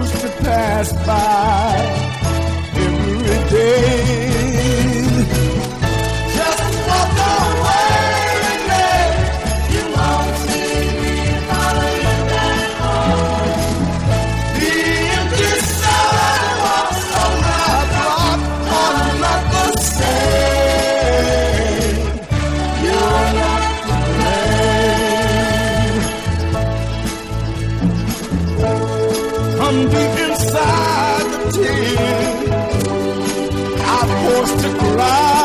used to pass by every day. Just walk away, babe. You won't see me following back home. The empty sidewalks on my block are not the same. You're not to blame. From deep inside the tin, I forced to cry.